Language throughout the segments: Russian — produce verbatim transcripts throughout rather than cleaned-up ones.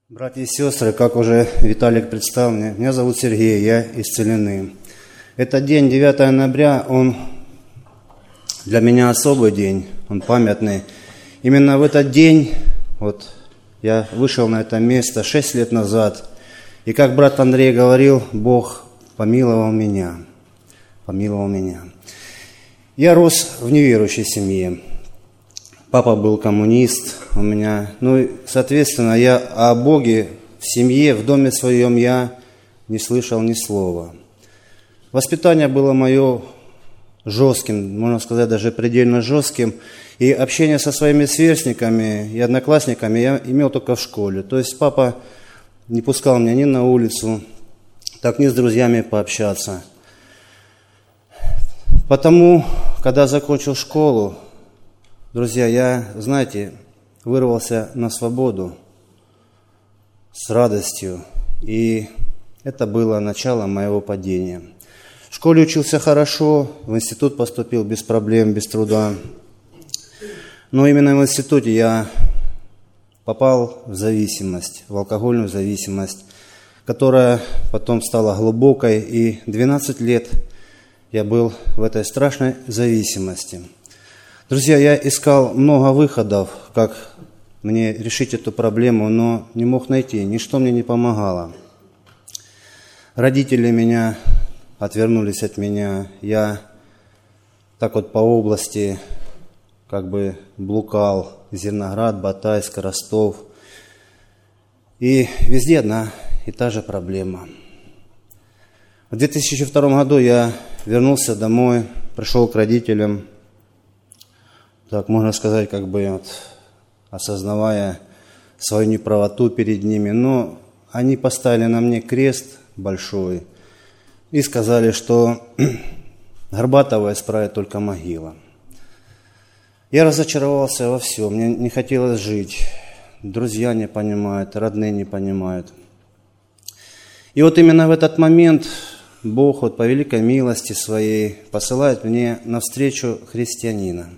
Братья и сестры, как уже Виталик представил мне, меня зовут Сергей, я исцеленный. Этот день, девятого ноября, он для меня особый день, он памятный. Именно в этот день, вот я вышел на это место шесть лет назад, и как брат Андрей говорил, Бог помиловал меня, помиловал меня. Я рос в неверующей семье. Папа был коммунист у меня. Ну, и, соответственно, я о Боге в семье, в доме своем я не слышал ни слова. Воспитание было мое жестким, можно сказать, даже предельно жестким. И общение со своими сверстниками и одноклассниками я имел только в школе. То есть папа не пускал меня ни на улицу, так ни с друзьями пообщаться. Потому, когда закончил школу, друзья, я, знаете, вырвался на свободу с радостью, и это было начало моего падения. В школе учился хорошо, в институт поступил без проблем, без труда. Но именно в институте я попал в зависимость, в алкогольную зависимость, которая потом стала глубокой, и двенадцать лет я был в этой страшной зависимости. Друзья, я искал много выходов, как мне решить эту проблему, но не мог найти, ничто мне не помогало. Родители меня отвернулись от меня, я так вот по области как бы блукал, Зерноград, Батайск, Ростов. И везде одна и та же проблема. В две тысячи втором году я вернулся домой, пришел к родителям, так можно сказать, как бы вот, осознавая свою неправоту перед ними. Но они поставили на мне крест большой и сказали, что Горбатова исправит только могила. Я разочаровался во всем, мне не хотелось жить. Друзья не понимают, родные не понимают. И вот именно в этот момент Бог вот, по великой милости своей посылает мне навстречу христианина.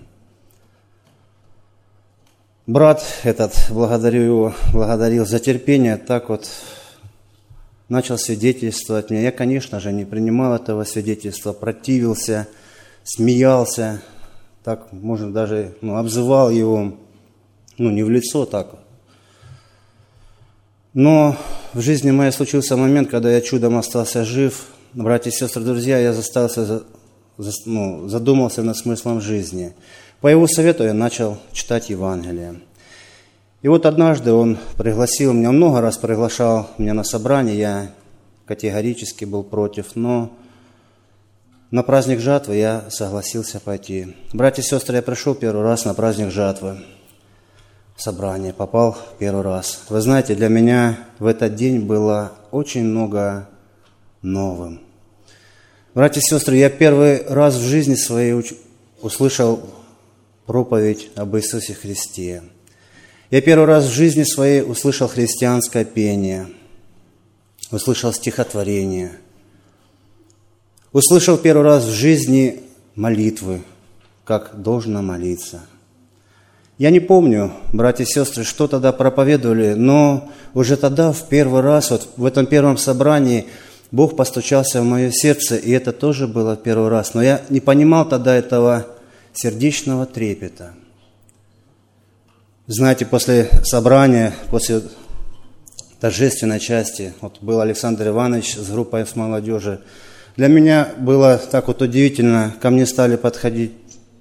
Брат этот, благодарю его, благодарил за терпение, так вот начал свидетельствовать мне. Я, конечно же, не принимал этого свидетельства, противился, смеялся, так, можно даже, ну, обзывал его, ну, не в лицо, так. Но в жизни моей случился момент, когда я чудом остался жив. Братья и сестры, друзья, я застался, ну, задумался над смыслом жизни. По его совету я начал читать Евангелие. И вот однажды он пригласил меня, он много раз приглашал меня на собрание, я категорически был против, но на праздник жатвы я согласился пойти. Братья и сестры, я пришел первый раз на праздник жатвы, собрание, попал первый раз. Вы знаете, для меня в этот день было очень много новым. Братья и сестры, я первый раз в жизни своей услышал проповедь об Иисусе Христе. Я первый раз в жизни своей услышал христианское пение, услышал стихотворение, услышал первый раз в жизни молитвы, как должно молиться. Я не помню, братья и сестры, что тогда проповедовали, но уже тогда, в первый раз, вот в этом первом собрании, Бог постучался в мое сердце, и это тоже было первый раз. Но я не понимал тогда этого сердечного трепета. Знаете, после собрания, после торжественной части, вот был Александр Иванович с группой с молодежи. Для меня было так вот удивительно, ко мне стали подходить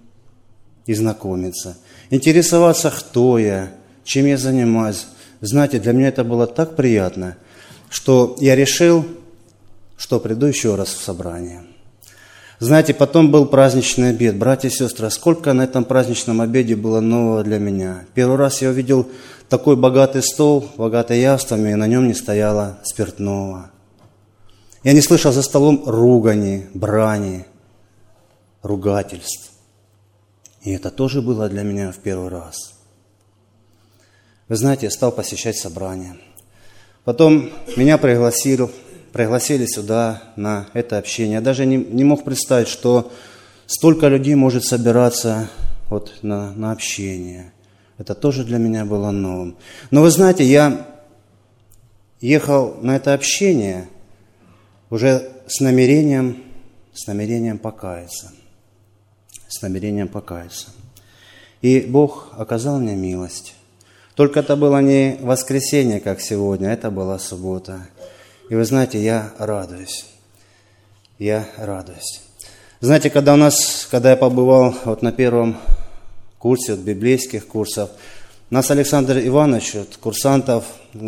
и знакомиться, интересоваться, кто я, чем я занимаюсь. Знаете, для меня это было так приятно, что я решил, что приду еще раз в собрание. Знаете, потом был праздничный обед. Братья и сестры, сколько на этом праздничном обеде было нового для меня. Первый раз я увидел такой богатый стол, богатый явствами, и на нем не стояло спиртного. Я не слышал за столом ругани, брани, ругательств. И это тоже было для меня в первый раз. Вы знаете, я стал посещать собрания. Потом меня пригласили, пригласили сюда на это общение. Я даже не, не мог представить, что столько людей может собираться вот на, на общение. Это тоже для меня было новым. Но вы знаете, я ехал на это общение уже с намерением, с намерением покаяться. С намерением покаяться. И Бог оказал мне милость. Только это было не воскресенье, как сегодня, это была суббота. И вы знаете, я радуюсь. Я радуюсь. Знаете, когда у нас, когда я побывал вот на первом курсе вот, библейских курсов, нас Александр Иванович, вот, курсантов,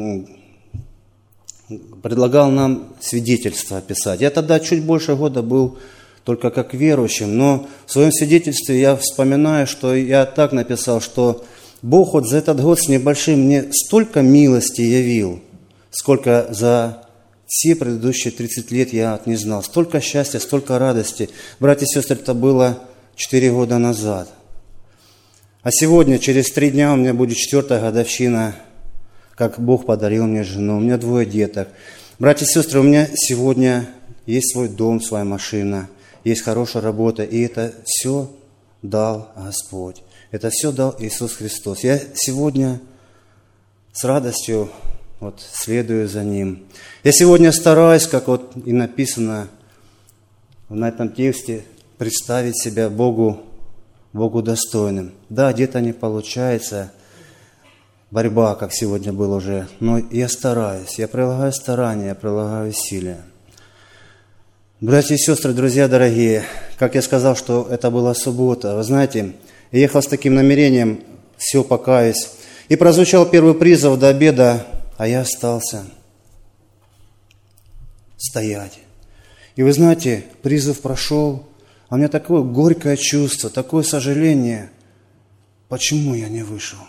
предлагал нам свидетельство писать. Я тогда чуть больше года был только как верующим, но в своем свидетельстве я вспоминаю, что я так написал, что Бог вот за этот год с небольшим мне столько милости явил, сколько за все предыдущие тридцать лет я вот не знал. Столько счастья, столько радости. Братья и сестры, это было четыре года назад. А сегодня, через три дня, у меня будет четвертая годовщина, как Бог подарил мне жену. У меня двое деток. Братья и сестры, у меня сегодня есть свой дом, своя машина, есть хорошая работа. И это все дал Господь. Это все дал Иисус Христос. Я сегодня с радостью вот, следую за Ним. Я сегодня стараюсь, как вот и написано на этом тексте, представить себя Богу, Богу достойным. Да, где-то не получается, борьба, как сегодня было уже, но я стараюсь, я прилагаю старания, я прилагаю усилия. Братья и сестры, друзья дорогие, как я сказал, что это была суббота, вы знаете, я ехал с таким намерением, все, покаюсь, и прозвучал первый призыв до обеда, а я остался стоять. И вы знаете, призыв прошел, а у меня такое горькое чувство, такое сожаление, почему я не вышел?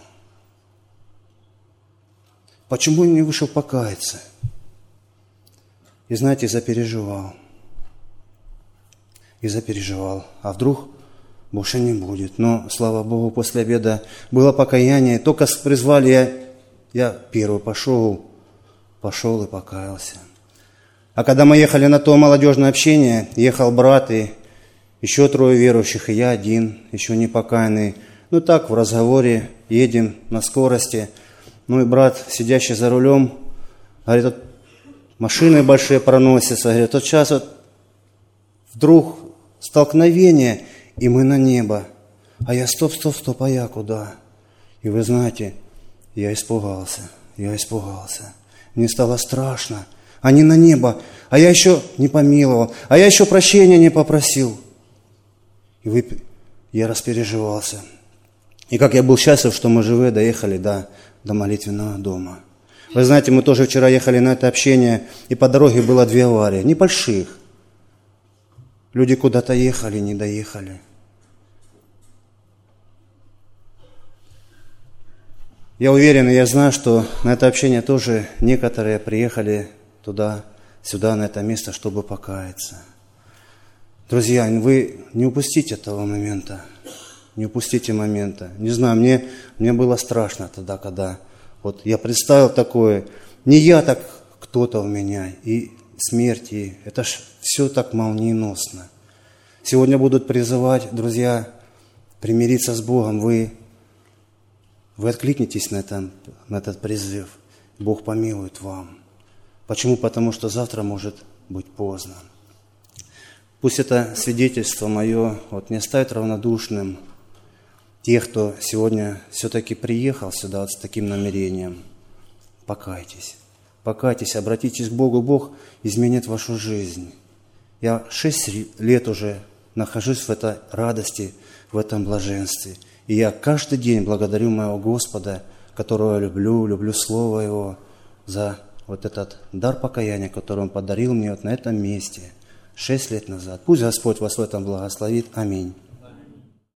Почему я не вышел покаяться? И знаете, запереживал. И запереживал. А вдруг больше не будет? Но, слава Богу, после обеда было покаяние. Только призвали, я, я первый пошел, пошел и покаялся. А когда мы ехали на то молодежное общение, ехал брат и еще трое верующих, и я один, еще не покаянный. Ну так, в разговоре, едем на скорости. Ну и брат, сидящий за рулем, говорит, вот машины большие проносятся. Говорит, вот сейчас вот вдруг столкновение, и мы на небо. А я стоп, стоп, стоп, а я куда? И вы знаете, я испугался, я испугался. Мне стало страшно. Они на небо, а я еще не помиловал, а я еще прощения не попросил. И вы, я распереживался. И как я был счастлив, что мы живы, доехали до, до молитвенного дома. Вы знаете, мы тоже вчера ехали на это общение, и по дороге было две аварии, небольших. Люди куда-то ехали, не доехали. Я уверен, и я знаю, что на это общение тоже некоторые приехали туда, сюда, на это место, чтобы покаяться. Друзья, вы не упустите этого момента, не упустите момента. Не знаю, мне, мне было страшно тогда, когда вот я представил такое, не я, так кто-то у меня, и смерть, и это ж все так молниеносно. Сегодня будут призывать, друзья, примириться с Богом, вы, вы откликнетесь на, это, на этот призыв, Бог помилует вам. Почему? Потому что завтра может быть поздно. Пусть это свидетельство мое вот, не оставит равнодушным тех, кто сегодня все-таки приехал сюда вот, с таким намерением. Покайтесь, покайтесь, обратитесь к Богу, Бог изменит вашу жизнь. Я шесть лет уже нахожусь в этой радости, в этом блаженстве. И я каждый день благодарю моего Господа, которого я люблю, люблю Слово Его, за вот этот дар покаяния, который Он подарил мне вот на этом месте шесть лет назад. Пусть Господь вас в этом благословит. Аминь.